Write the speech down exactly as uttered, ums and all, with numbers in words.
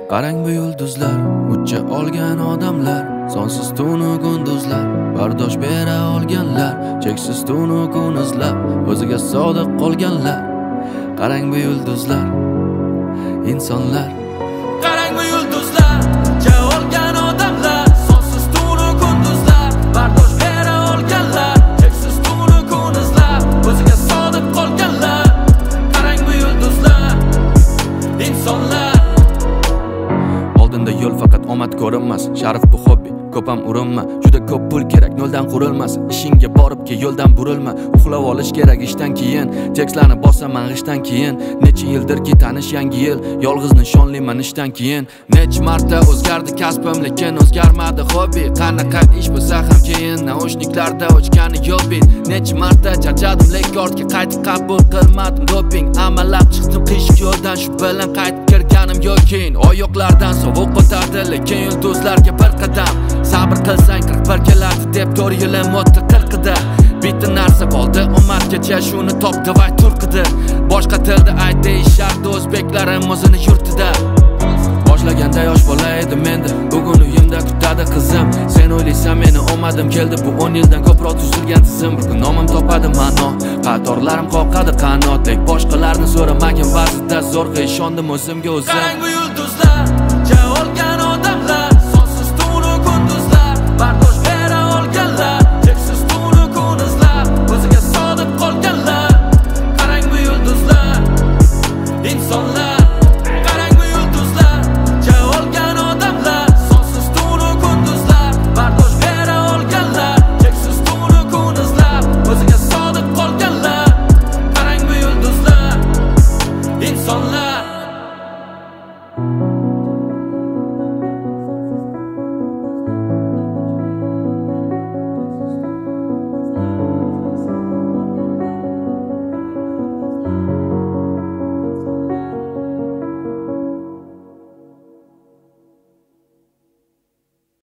Qarang bu yulduzlar, ucha olgan odamlar, sonsiz tunu kunduzlar, bardosh bera olganlar, cheksiz tunu kun izlab, o'ziga sodiq qolganlar. Qarang bu yulduzlar, insonlar. Qarang bu yulduzlar, ucha olgan odamlar, sonsiz tunu kunduzlar, bardosh bera olganlar, cheksiz tunu kun izlab, o'ziga sodiq qolganlar. Qarang bu yulduzlar, insonlar. Oldinda yo'l faqat omad ko'rinmas, sharif bu hobbi, ko'p ham urinma. Juda ko'p pul kerak, noldan qurilmas. Ishingga borib ke yo'ldan burilma. Uxlab olish kerak ishdan keyin, tekstlarni bosaman g'ishdan keyin. Necha yildirki tanish yangi yil, yolg'iz nishonliman ishdan keyin. Necha marta o'zgardi kasbim, lekin o'zgarmadi hobbi. Qanaqa ish bo'lsa ham keyin naushniklarda o'chgani yo'q bit. Necha marta charchadim, lekin ortga qaytib qabul qilmadim doping. Amallab chiqdim qiyshiq yo'ldan, shu bilan qaytib kirganim yo'q keyin. Oyoqlardan sovuq o'tardi, lekin yulduzlarga bir qadam. Sabr qilsang qirq bir keladi deb to'rt yilim o'tdi qirqida. Bitta narsa qoldi, omadgacha shuni topdi va turqidi. Boshqa tilda ayt deyishardi o'zbeklarim o'zini yurtida. Boshlaganda yosh bola edim endi, bugun uyimda kutadi qizim. Sen o'ylaysan meni omadim keldi, bu o'n yildan ko'proq tuzilgan tizim. Bir kun nomim topadi ma'no, qatorlarim qoqadi qanot. Lek boshqalarni so'ramagin ba'zida zo'rg'a ishondim o'zimga o'zim.